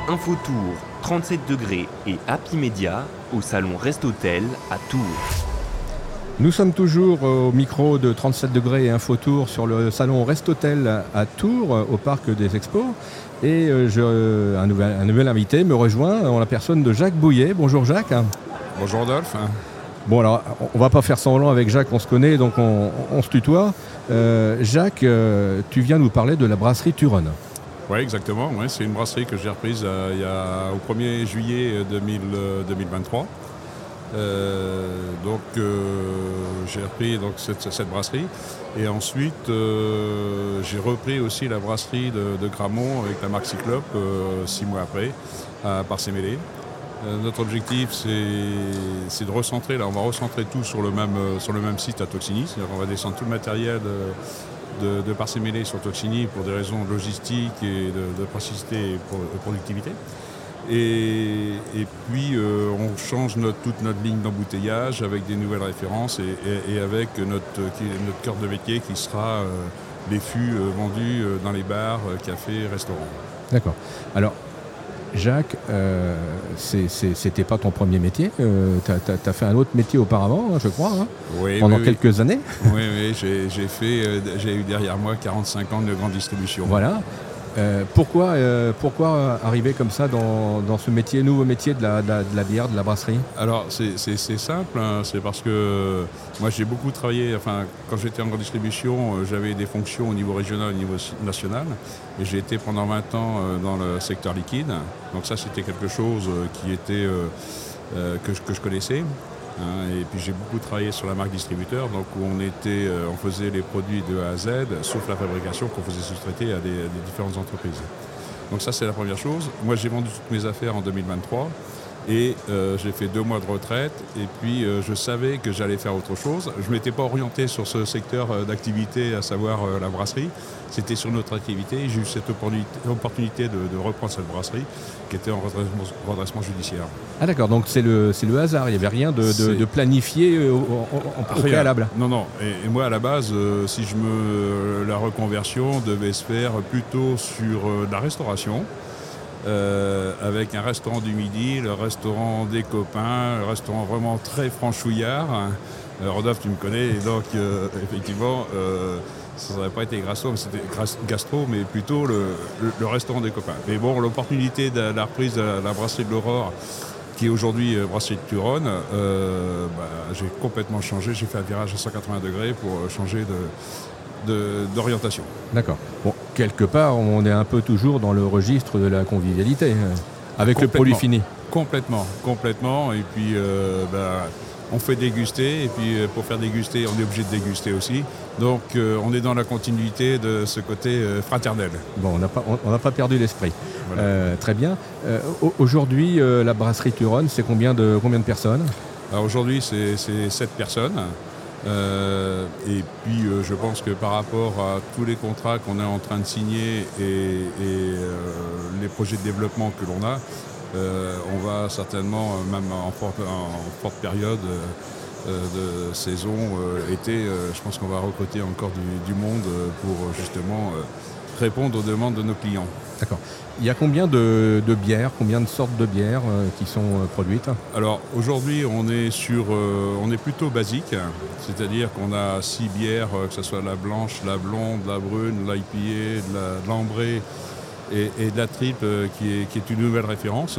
Infotour, 37 degrés et Happy Media au salon Rest-Hôtel à Tours. Nous sommes toujours au micro de 37 degrés et Infotour sur le salon Rest-Hôtel à Tours, au parc des Expos. Et un nouvel invité me rejoint en la personne de Jacques Bouillet. Bonjour Jacques. Bonjour Rodolphe. Bon alors, on va pas faire semblant avec Jacques, on se connaît, donc on se tutoie. Jacques, tu viens nous parler de la brasserie Turonne. Oui, exactement. Ouais, c'est une brasserie que j'ai reprise au 1er juillet 2023. J'ai repris cette brasserie. Et ensuite, j'ai repris aussi la brasserie de Gramont avec la marque Cyclope 6 mois après, à Parcé-Mêlée. Notre objectif, c'est de recentrer. Là, on va recentrer tout sur le même site à Toxigny. C'est-à-dire qu'on va descendre tout le matériel de Parcé-Mêlée sur Toxigny pour des raisons logistiques et de praticité et de productivité. Et puis, on change toute notre ligne d'embouteillage avec des nouvelles références et avec notre cœur de métier qui sera les fûts vendus dans les bars, cafés, restaurants. D'accord. Alors, Jacques, c'était pas ton premier métier. Tu as fait un autre métier auparavant, je crois, oui, pendant quelques années. Oui, j'ai eu derrière moi 45 ans de grande distribution. Voilà. Pourquoi arriver comme ça dans ce nouveau métier de la bière, de la brasserie ? Alors c'est simple, hein, c'est parce que moi j'ai beaucoup travaillé, quand j'étais en grande distribution, j'avais des fonctions au niveau régional, au niveau national, et j'ai été pendant 20 ans dans le secteur liquide, donc ça c'était quelque chose qui était que je connaissais. Et puis j'ai beaucoup travaillé sur la marque distributeur, donc où on faisait les produits de A à Z, sauf la fabrication qu'on faisait sous-traiter à des différentes entreprises. Donc ça c'est la première chose. Moi j'ai vendu toutes mes affaires en 2023 et j'ai fait 2 mois de retraite et puis je savais que j'allais faire autre chose. Je ne m'étais pas orienté sur ce secteur d'activité, à savoir la brasserie. C'était sur notre activité et j'ai eu cette opportunité de reprendre cette brasserie qui était en redressement judiciaire. Ah d'accord, donc c'est le hasard, il n'y avait rien de planifié en préalable. Non. Et moi à la base, la reconversion devait se faire plutôt sur la restauration. Avec un restaurant du midi, le restaurant des copains, le restaurant vraiment très franchouillard. Rodolphe, tu me connais, et donc effectivement, ça n'aurait pas été gastro, mais plutôt le restaurant des copains. Mais bon, l'opportunité de la reprise de la brasserie de l'Aurore, qui est aujourd'hui brasserie de Turonne, j'ai complètement changé. J'ai fait un virage à 180 degrés pour changer d'orientation. D'accord. Bon, quelque part, on est un peu toujours dans le registre de la convivialité, avec le produit fini. Complètement. Et puis, on fait déguster, et puis pour faire déguster, on est obligé de déguster aussi. Donc, on est dans la continuité de ce côté fraternel. Bon, on n'a pas perdu l'esprit. Voilà. Très bien. Aujourd'hui, la brasserie Turonne, c'est combien de personnes ? Alors, aujourd'hui, c'est 7 personnes. Et puis je pense que par rapport à tous les contrats qu'on est en train de signer et les projets de développement que l'on a, on va certainement, même en forte période de saison été, je pense qu'on va recruter encore du monde pour justement répondre aux demandes de nos clients. D'accord. Il y a combien de bières, combien de sortes de bières qui sont produites ? Alors aujourd'hui on est plutôt basique, c'est-à-dire qu'on a 6 bières, que ce soit la blanche, la blonde, la brune, l'IPA, de l'ambrée et de la triple qui est une nouvelle référence.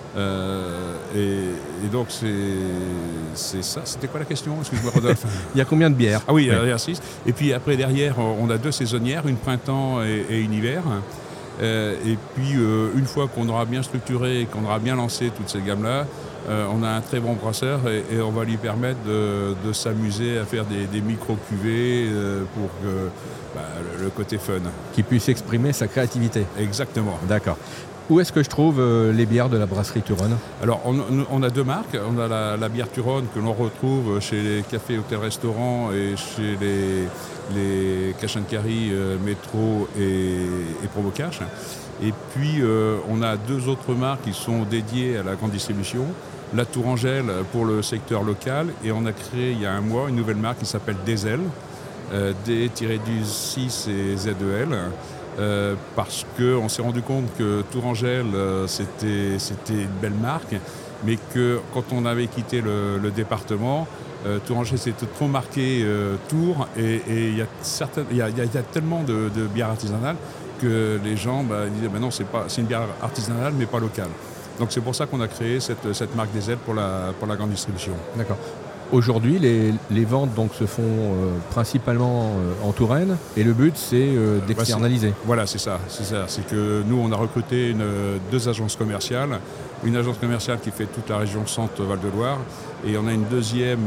Et donc c'est ça. C'était quoi la question ? Excuse-moi Rodolphe. Il y a combien de bières ? Ah oui, il y a 6. Et puis après derrière on a 2 saisonnières, une printemps et une hiver. Et puis une fois qu'on aura bien structuré et qu'on aura bien lancé toutes ces gammes-là, on a un très bon brasseur et on va lui permettre de s'amuser à faire des micro-cuvées pour le côté fun. Qui puisse exprimer sa créativité. Exactement. D'accord. Où est-ce que je trouve les bières de la brasserie Turonne ? Alors, on a 2 marques. On a la bière Turonne que l'on retrouve chez les cafés, hôtels, restaurants et chez les cash and carry, métro et promo cash. Et puis, on a 2 autres marques qui sont dédiées à la grande distribution. La Tourangelle pour le secteur local. Et on a créé il y a un mois une nouvelle marque qui s'appelle Diesel, D-6 et Z-E-L, parce qu'on s'est rendu compte que Tourangelle, c'était une belle marque, mais que quand on avait quitté le département, Tourangelle c'était trop marqué Tours, et il y a tellement de bières artisanales que les gens disaient non, c'est une bière artisanale mais pas locale. Donc c'est pour ça qu'on a créé cette marque des ailes pour la grande distribution. D'accord. Aujourd'hui, les ventes donc, se font principalement en Touraine, et le but c'est d'externaliser. Voilà, c'est ça. C'est que nous, on a recruté deux agences commerciales. Une agence commerciale qui fait toute la région Centre-Val de Loire, et on a une deuxième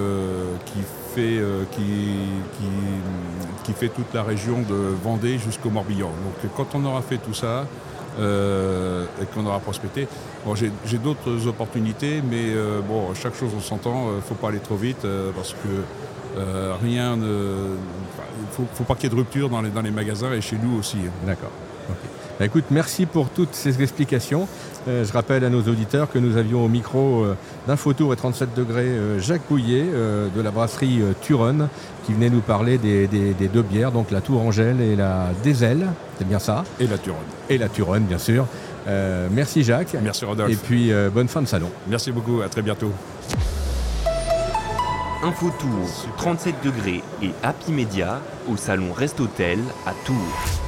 qui fait toute la région de Vendée jusqu'au Morbihan. Donc quand on aura fait tout ça, et qu'on aura prospecté. Bon, j'ai d'autres opportunités, mais chaque chose en son temps, il ne faut pas aller trop vite, parce que rien ne... Il ne faut pas qu'il y ait de rupture dans les magasins, et chez nous aussi. D'accord. Okay. Écoute, merci pour toutes ces explications. Je rappelle à nos auditeurs que nous avions au micro d'Infotour et 37 degrés Jacques Bouillet de la brasserie Turonne, qui venait nous parler des deux bières, donc la Tourangelle et la Deselle, c'est bien ça? Et la Turonne. Et la Turonne, bien sûr. Merci Jacques. Merci Rodolphe. Et puis bonne fin de salon. Merci beaucoup, à très bientôt. Infotour, 37 degrés et Happy Media au salon Rest Hôtel à Tours.